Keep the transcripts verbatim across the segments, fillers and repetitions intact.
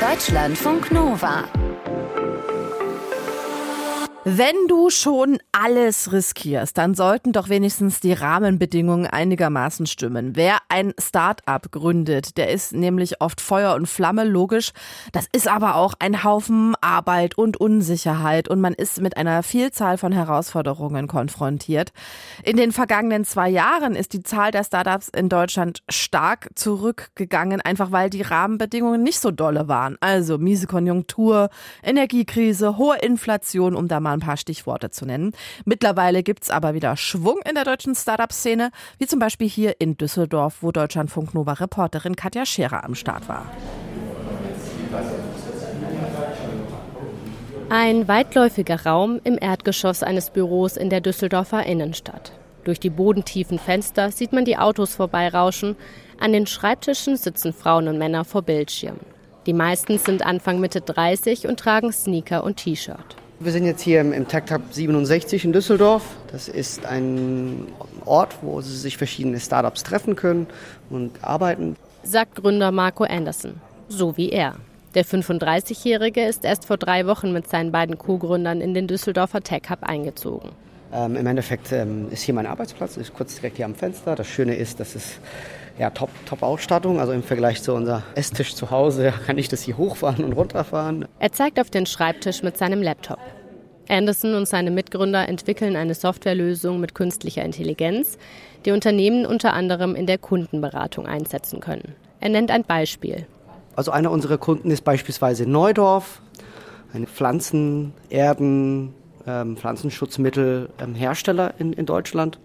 Deutschlandfunk Nova. Wenn du schon alles riskierst, dann sollten doch wenigstens die Rahmenbedingungen einigermaßen stimmen. Wer ein Start-up gründet, der ist nämlich oft Feuer und Flamme, logisch. Das ist aber auch ein Haufen Arbeit und Unsicherheit und man ist mit einer Vielzahl von Herausforderungen konfrontiert. In den vergangenen zwei Jahren ist die Zahl der Startups in Deutschland stark zurückgegangen, einfach weil die Rahmenbedingungen nicht so dolle waren. Also miese Konjunktur, Energiekrise, hohe Inflation, um da mal ein paar Stichworte zu nennen. Mittlerweile gibt's aber wieder Schwung in der deutschen Startup-Szene, wie zum Beispiel hier in Düsseldorf, wo Deutschlandfunk Nova-Reporterin Katja Scherer am Start war. Ein weitläufiger Raum im Erdgeschoss eines Büros in der Düsseldorfer Innenstadt. Durch die bodentiefen Fenster sieht man die Autos vorbeirauschen. An den Schreibtischen sitzen Frauen und Männer vor Bildschirmen. Die meisten sind Anfang Mitte dreißig und tragen Sneaker und T-Shirt. Wir sind jetzt hier im Tech Hub siebenundsechzig in Düsseldorf. Das ist ein Ort, wo sich verschiedene Startups treffen können und arbeiten. Sagt Gründer Marco Anderson, so wie er. Der fünfunddreißigjährige ist erst vor drei Wochen mit seinen beiden Co-Gründern in den Düsseldorfer Tech Hub eingezogen. Ähm, Im Endeffekt ähm, ist hier mein Arbeitsplatz, ist kurz direkt hier am Fenster. Das Schöne ist, dass es ja, top, top Ausstattung, also im Vergleich zu unser Esstisch zu Hause kann ich das hier hochfahren und runterfahren. Er zeigt auf den Schreibtisch mit seinem Laptop. Anderson und seine Mitgründer entwickeln eine Softwarelösung mit künstlicher Intelligenz, die Unternehmen unter anderem in der Kundenberatung einsetzen können. Er nennt ein Beispiel. Also einer unserer Kunden ist beispielsweise Neudorf, eine Pflanzen-, Erden-, ähm, Pflanzenschutzmittelhersteller in, in Deutschland.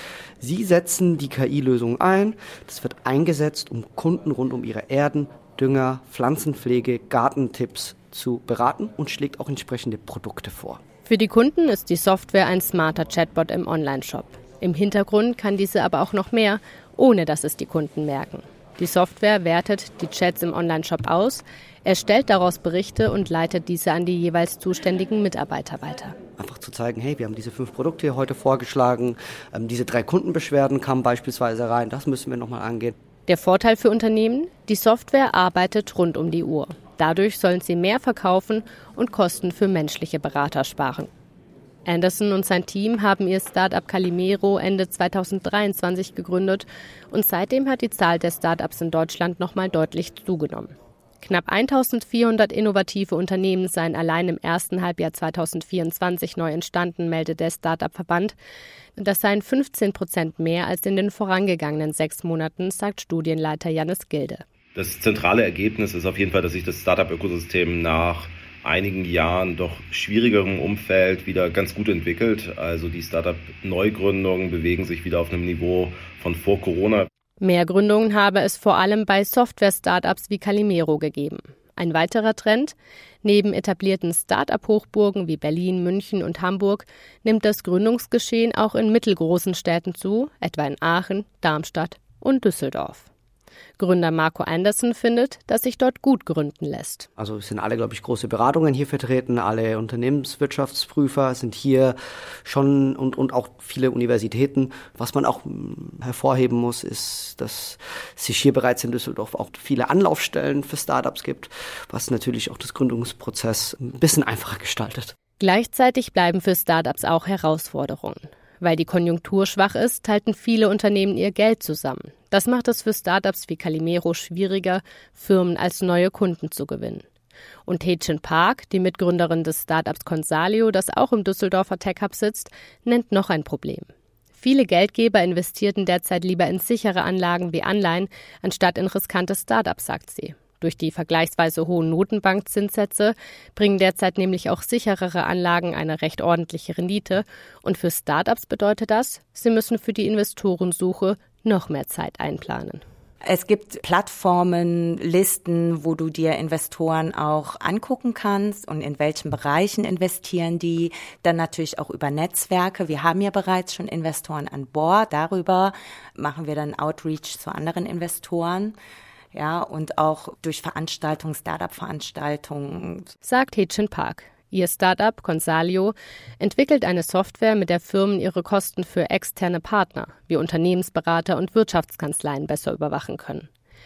Sie setzen die K I-Lösung ein. Das wird eingesetzt, um Kunden rund um ihre Erden, Dünger, Pflanzenpflege, Gartentipps zu beraten und schlägt auch entsprechende Produkte vor. Für die Kunden ist die Software ein smarter Chatbot im Onlineshop. Im Hintergrund kann diese aber auch noch mehr, ohne dass es die Kunden merken. Die Software wertet die Chats im Onlineshop aus, erstellt daraus Berichte und leitet diese an die jeweils zuständigen Mitarbeiter weiter. Einfach zu zeigen, hey, wir haben diese fünf Produkte hier heute vorgeschlagen, ähm, diese drei Kundenbeschwerden kamen beispielsweise rein, das müssen wir nochmal angehen. Der Vorteil für Unternehmen? Die Software arbeitet rund um die Uhr. Dadurch sollen sie mehr verkaufen und Kosten für menschliche Berater sparen. Anderson und sein Team haben ihr Start-up Calimero Ende zweitausenddreiundzwanzig gegründet und seitdem hat die Zahl der Start-ups in Deutschland nochmal deutlich zugenommen. Knapp eintausendvierhundert innovative Unternehmen seien allein im ersten Halbjahr zweitausendvierundzwanzig neu entstanden, meldet der Start-up-Verband. Das seien fünfzehn Prozent mehr als in den vorangegangenen sechs Monaten, sagt Studienleiter Jannis Gilde. Das zentrale Ergebnis ist auf jeden Fall, dass sich das Start-up-Ökosystem nach einigen Jahren doch schwierigerem Umfeld wieder ganz gut entwickelt. Also die Start-up-Neugründungen bewegen sich wieder auf einem Niveau von vor Corona. Mehr Gründungen habe es vor allem bei Software-Startups wie Calimero gegeben. Ein weiterer Trend: Neben etablierten Start-up-Hochburgen wie Berlin, München und Hamburg nimmt das Gründungsgeschehen auch in mittelgroßen Städten zu, etwa in Aachen, Darmstadt und Düsseldorf. Gründer Marco Anderson findet, dass sich dort gut gründen lässt. Also es sind alle, glaube ich, große Beratungen hier vertreten, alle Unternehmenswirtschaftsprüfer sind hier schon und, und auch viele Universitäten. Was man auch hervorheben muss, ist, dass es sich hier bereits in Düsseldorf auch viele Anlaufstellen für Startups gibt, was natürlich auch das Gründungsprozess ein bisschen einfacher gestaltet. Gleichzeitig bleiben für Startups auch Herausforderungen. Weil die Konjunktur schwach ist, halten viele Unternehmen ihr Geld zusammen. Das macht es für Startups wie Calimero schwieriger, Firmen als neue Kunden zu gewinnen. Und Hye-Chin Park, die Mitgründerin des Startups Consalio, das auch im Düsseldorfer Tech Hub sitzt, nennt noch ein Problem. Viele Geldgeber investierten derzeit lieber in sichere Anlagen wie Anleihen, anstatt in riskante Startups, sagt sie. Durch die vergleichsweise hohen Notenbankzinssätze bringen derzeit nämlich auch sicherere Anlagen eine recht ordentliche Rendite. Und für Startups bedeutet das, sie müssen für die Investorensuche noch mehr Zeit einplanen. Es gibt Plattformen, Listen, wo du dir Investoren auch angucken kannst und in welchen Bereichen investieren die. Dann natürlich auch über Netzwerke. Wir haben ja bereits schon Investoren an Bord. Darüber machen wir dann Outreach zu anderen Investoren. Ja, und auch durch Veranstaltungen, Startup-Veranstaltungen. Sagt Hye-Chin Park. Ihr Startup Consalio entwickelt eine Software, mit der Firmen ihre Kosten für externe Partner wie Unternehmensberater und Wirtschaftskanzleien besser überwachen können.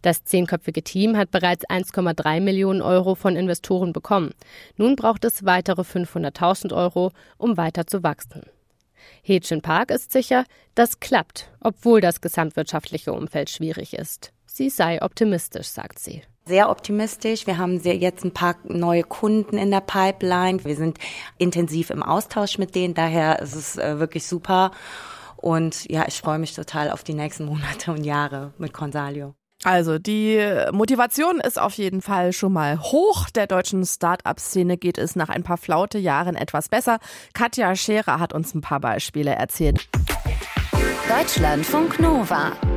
Das zehnköpfige Team hat bereits eins Komma drei Millionen Euro von Investoren bekommen. Nun braucht es weitere fünfhunderttausend Euro, um weiter zu wachsen. Hätschen Park ist sicher, das klappt, obwohl das gesamtwirtschaftliche Umfeld schwierig ist. Sie sei optimistisch, sagt sie. Sehr optimistisch. Wir haben jetzt ein paar neue Kunden in der Pipeline. Wir sind intensiv im Austausch mit denen, daher ist es wirklich super. Und ja, ich freue mich total auf die nächsten Monate und Jahre mit Consalio. Also die Motivation ist auf jeden Fall schon mal hoch. Der deutschen Start-up-Szene geht es nach ein paar Flaute-Jahren etwas besser. Katja Scherer hat uns ein paar Beispiele erzählt. Deutschlandfunk Nova